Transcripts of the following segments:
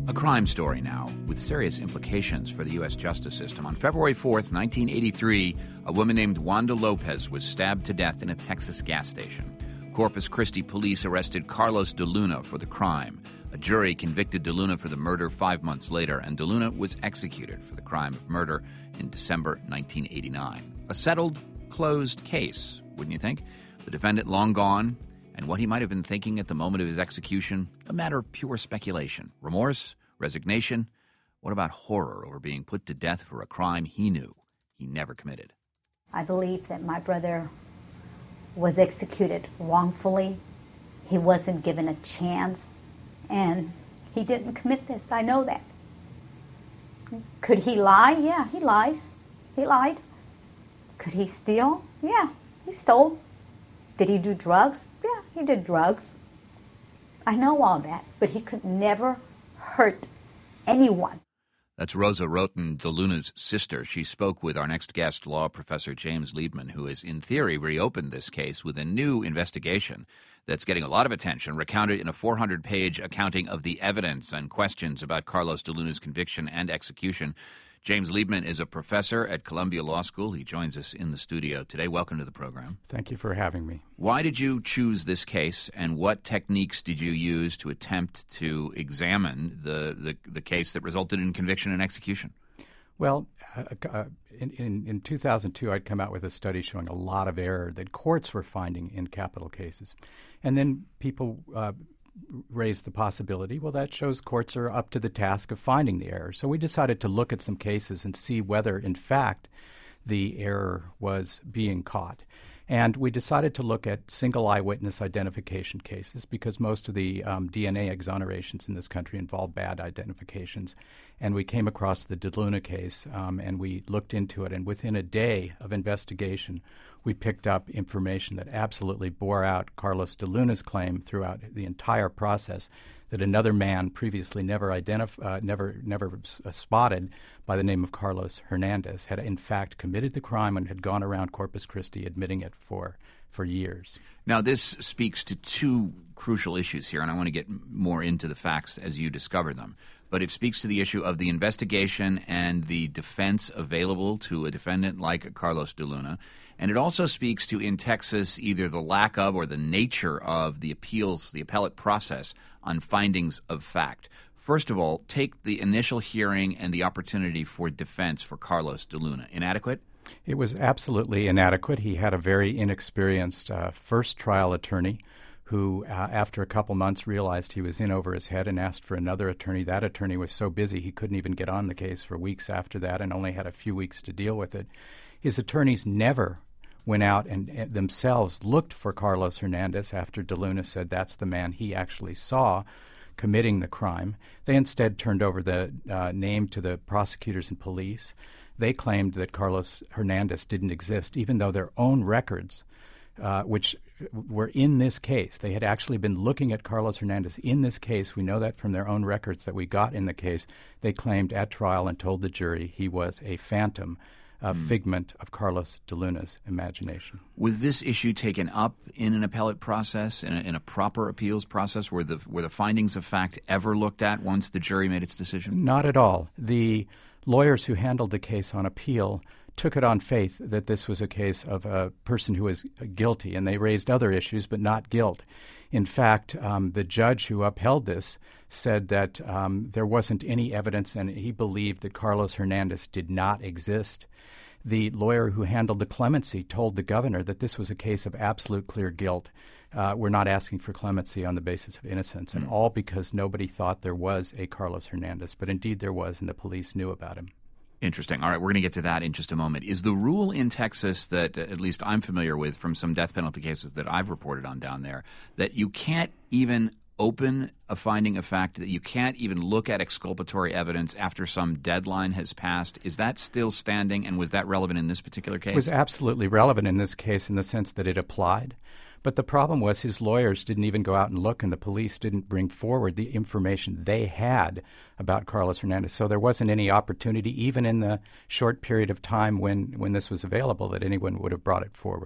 A crime story now, with serious implications for the U.S. justice system. On February 4th, 1983, a woman named Wanda Lopez was stabbed to death in a Texas gas station. Corpus Christi police arrested Carlos De Luna for the crime. A jury convicted De Luna for the murder 5 months later, and De Luna was executed for the crime of murder in December 1989. A settled, closed case, wouldn't you think? The defendant long gone, and what he might have been thinking at the moment of his execution, a matter of pure speculation. Remorse? Resignation? What about horror over being put to death for a crime he knew he never committed? I believe that my brother was executed wrongfully. He wasn't given a chance, and he didn't commit this. I know that. Could he lie? Yeah, he lies. He lied. Could he steal? Yeah, he stole. Did he do drugs? Yeah, he did drugs. I know all that, but he could never hurt anyone. That's Rosa Roten, De Luna's sister. She spoke with our next guest, law professor James Liebman, who has, in theory, reopened this case with a new investigation that's getting a lot of attention, recounted in a 400-page accounting of the evidence and questions about Carlos De Luna's conviction and execution. James Liebman is a professor at Columbia Law School. He joins us in the studio today. Welcome to the program. Thank you for having me. Why did you choose this case, and what techniques did you use to attempt to examine the case that resulted in conviction and execution? Well, in 2002, I'd come out with a study showing a lot of error that courts were finding in capital cases. And then people raised the possibility, well, that shows courts are up to the task of finding the error. So we decided to look at some cases and see whether, in fact, the error was being caught. And we decided to look at single eyewitness identification cases because most of the DNA exonerations in this country involve bad identifications. And we came across the De Luna case, and we looked into it. And within a day of investigation, we picked up information that absolutely bore out Carlos De Luna's claim throughout the entire process that another man previously never spotted by the name of Carlos Hernandez had in fact committed the crime and had gone around Corpus Christi admitting it for years. Now, this speaks to two crucial issues here, and I want to get more into the facts as you discover them. But it speaks to the issue of the investigation and the defense available to a defendant like Carlos De Luna. And it also speaks to, in Texas, either the lack of or the nature of the appellate process on findings of fact. First of all, take the initial hearing and the opportunity for defense for Carlos De Luna. Inadequate? It was absolutely inadequate. He had a very inexperienced first trial attorney who, after a couple months, realized he was in over his head and asked for another attorney. That attorney was so busy he couldn't even get on the case for weeks after that and only had a few weeks to deal with it. His attorneys never went out and themselves looked for Carlos Hernandez after De Luna said that's the man he actually saw committing the crime. They instead turned over the name to the prosecutors and police. They claimed that Carlos Hernandez didn't exist, even though their own records, which were in this case, they had actually been looking at Carlos Hernandez in this case. We know that from their own records that we got in the case. They claimed at trial and told the jury he was a phantom, a figment of Carlos De Luna's imagination. Was this issue taken up in an appellate process, in a proper appeals process? Were the findings of fact ever looked at once the jury made its decision? Not at all. The lawyers who handled the case on appeal took it on faith that this was a case of a person who was guilty, and they raised other issues, but not guilt. In fact, the judge who upheld this said that there wasn't any evidence, and he believed that Carlos Hernandez did not exist. The lawyer who handled the clemency told the governor that this was a case of absolute clear guilt. We're not asking for clemency on the basis of innocence, and all because nobody thought there was a Carlos Hernandez. But indeed there was, and the police knew about him. Interesting. All right, we're going to get to that in just a moment. Is the rule in Texas that at least I'm familiar with from some death penalty cases that I've reported on down there that you can't even open a finding of fact, that you can't even look at exculpatory evidence after some deadline has passed? Is that still standing, and was that relevant in this particular case? It was absolutely relevant in this case in the sense that it applied. But the problem was his lawyers didn't even go out and look, and the police didn't bring forward the information they had about Carlos Hernandez. So there wasn't any opportunity, even in the short period of time when this was available, that anyone would have brought it forward.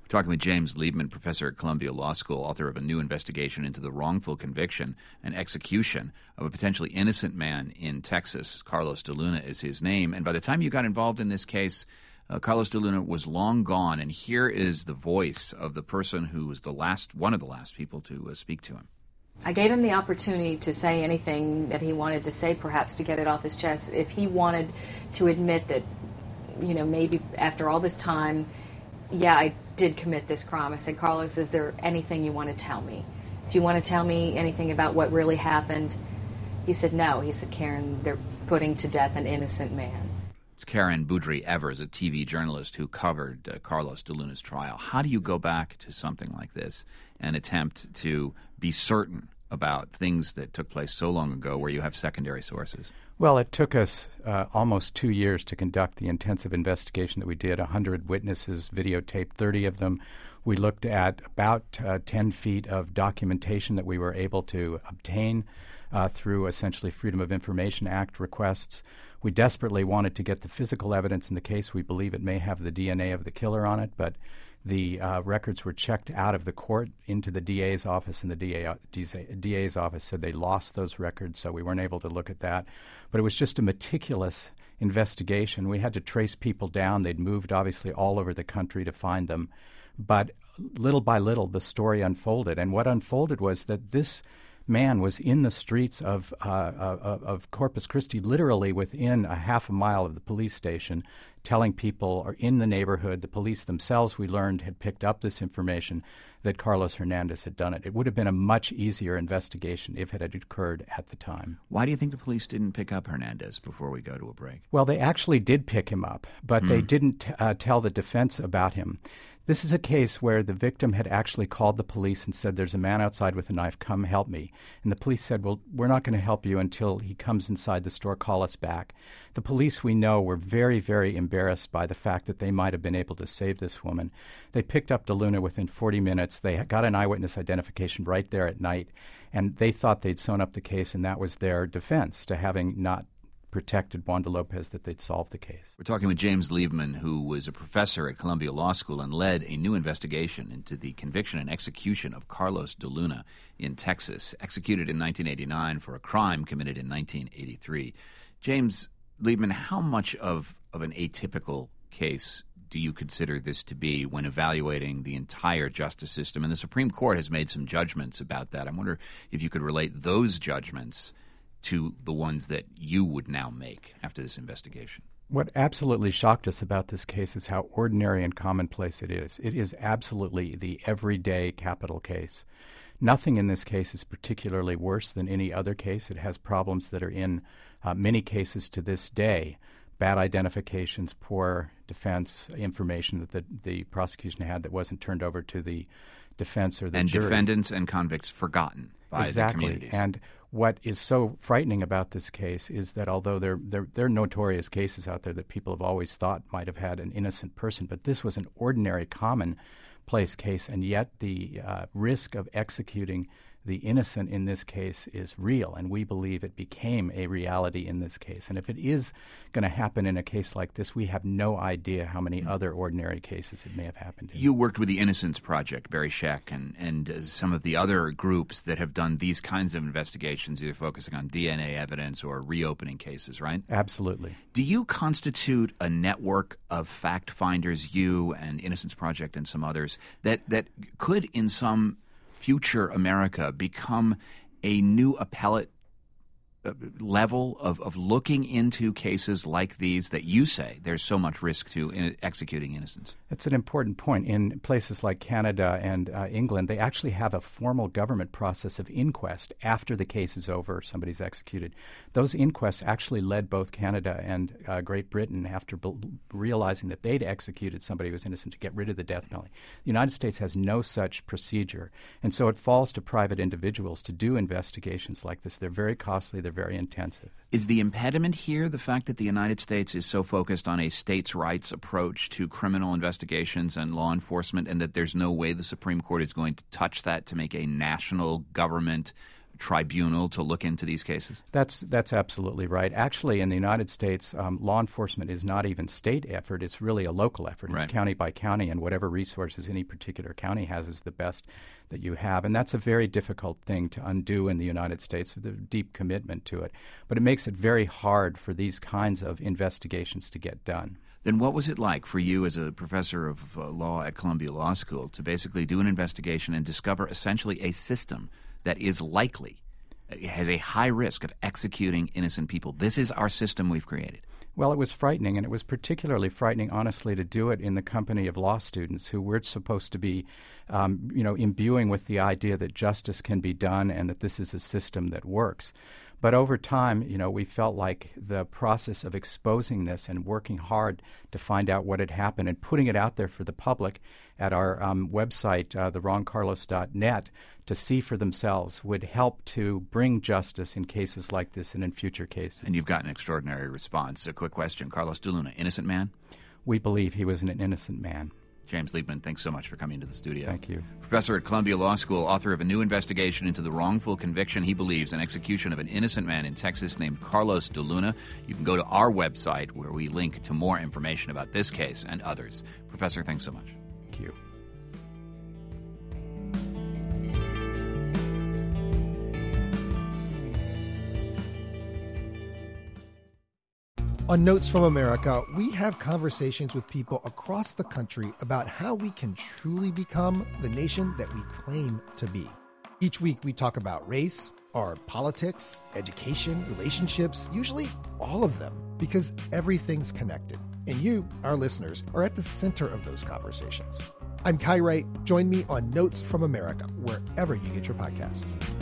We're talking with James Liebman, professor at Columbia Law School, author of a new investigation into the wrongful conviction and execution of a potentially innocent man in Texas. Carlos de Luna is his name. And by the time you got involved in this case, Carlos de Luna was long gone. And here is the voice of the person who was one of the last people to speak to him. I gave him the opportunity to say anything that he wanted to say, perhaps to get it off his chest. If he wanted to admit that, maybe after all this time, yeah, I did commit this crime. I said, Carlos, is there anything you want to tell me? Do you want to tell me anything about what really happened? He said, no. He said, Karen, they're putting to death an innocent man. It's Karen Boudry-Evers, a TV journalist who covered Carlos de Luna's trial. How do you go back to something like this and attempt to be certain about things that took place so long ago where you have secondary sources? Well, it took us almost 2 years to conduct the intensive investigation that we did. 100 witnesses videotaped, 30 of them. We looked at about 10 feet of documentation that we were able to obtain through essentially Freedom of Information Act requests. We desperately wanted to get the physical evidence in the case. We believe it may have the DNA of the killer on it, but the records were checked out of the court into the DA's office, and the DA's office said they lost those records, so we weren't able to look at that. But it was just a meticulous investigation. We had to trace people down. They'd moved, obviously, all over the country to find them. But little by little, the story unfolded. And what unfolded was that this man was in the streets of Corpus Christi, literally within a half a mile of the police station, telling people, or in the neighborhood, the police themselves, we learned, had picked up this information that Carlos Hernandez had done it. It would have been a much easier investigation if it had occurred at the time. Why do you think the police didn't pick up Hernandez before we go to a break? Well, they actually did pick him up, but they didn't tell the defense about him. This is a case where the victim had actually called the police and said, there's a man outside with a knife, come help me. And the police said, well, we're not going to help you until he comes inside the store, call us back. The police, we know, were very, very embarrassed by the fact that they might have been able to save this woman. They picked up de Luna within 40 minutes. They got an eyewitness identification right there at night, and they thought they'd sewn up the case, and that was their defense to having not protected Wanda Lopez, that they'd solved the case. We're talking with James Liebman, who was a professor at Columbia Law School and led a new investigation into the conviction and execution of Carlos de Luna in Texas, executed in 1989 for a crime committed in 1983. James Liebman, how much of an atypical case do you consider this to be when evaluating the entire justice system? And the Supreme Court has made some judgments about that. I wonder if you could relate those judgments to the ones that you would now make after this investigation. What absolutely shocked us about this case is how ordinary and commonplace it is. It is absolutely the everyday capital case. Nothing in this case is particularly worse than any other case. It has problems that are in many cases to this day. Bad identifications, poor defense, information that the prosecution had that wasn't turned over to the defense or the jury. And defendants and convicts forgotten by the communities. And what is so frightening about this case is that although there are notorious cases out there that people have always thought might have had an innocent person, but this was an ordinary, commonplace case, and yet the risk of executing the innocent in this case is real, and we believe it became a reality in this case. And if it is going to happen in a case like this, we have no idea how many other ordinary cases it may have happened in. You worked with the Innocence Project, Barry Scheck, and some of the other groups that have done these kinds of investigations, either focusing on DNA evidence or reopening cases, right? Absolutely. Do you constitute a network of fact finders, you and Innocence Project and some others, that could in some future America become a new appellate level of looking into cases like these that you say there's so much risk to executing innocents? That's an important point. In places like Canada and England, they actually have a formal government process of inquest after the case is over, somebody's executed. Those inquests actually led both Canada and Great Britain, after realizing that they'd executed somebody who was innocent, to get rid of the death penalty. The United States has no such procedure, and so it falls to private individuals to do investigations like this. They're very costly, they're very intensive. Is the impediment here the fact that the United States is so focused on a states' rights approach to criminal investigations and law enforcement, and that there's no way the Supreme Court is going to touch that to make a national government tribunal to look into these cases? That's absolutely right. Actually, in the United States, law enforcement is not even state effort. It's really a local effort. It's county by county, and whatever resources any particular county has is the best that you have. And that's a very difficult thing to undo in the United States with a deep commitment to it. But it makes it very hard for these kinds of investigations to get done. Then what was it like for you as a professor of law at Columbia Law School to basically do an investigation and discover essentially a system that is likely, has a high risk of executing innocent people? This is our system we've created. Well, it was frightening, and it was particularly frightening, honestly, to do it in the company of law students who were supposed to be, imbuing with the idea that justice can be done and that this is a system that works. But over time, we felt like the process of exposing this and working hard to find out what had happened and putting it out there for the public at our website, theroncarlos.net, to see for themselves would help to bring justice in cases like this and in future cases. And you've got an extraordinary response. A quick question. Carlos de Luna, innocent man? We believe he was an innocent man. James Liebman, thanks so much for coming to the studio. Thank you. Professor at Columbia Law School, author of a new investigation into the wrongful conviction, he believes, and execution of an innocent man in Texas named Carlos de Luna. You can go to our website where we link to more information about this case and others. Professor, thanks so much. Thank you. On Notes from America, we have conversations with people across the country about how we can truly become the nation that we claim to be. Each week we talk about race, or politics, education, relationships, usually all of them, because everything's connected. And you, our listeners, are at the center of those conversations. I'm Kai Wright. Join me on Notes from America, wherever you get your podcasts.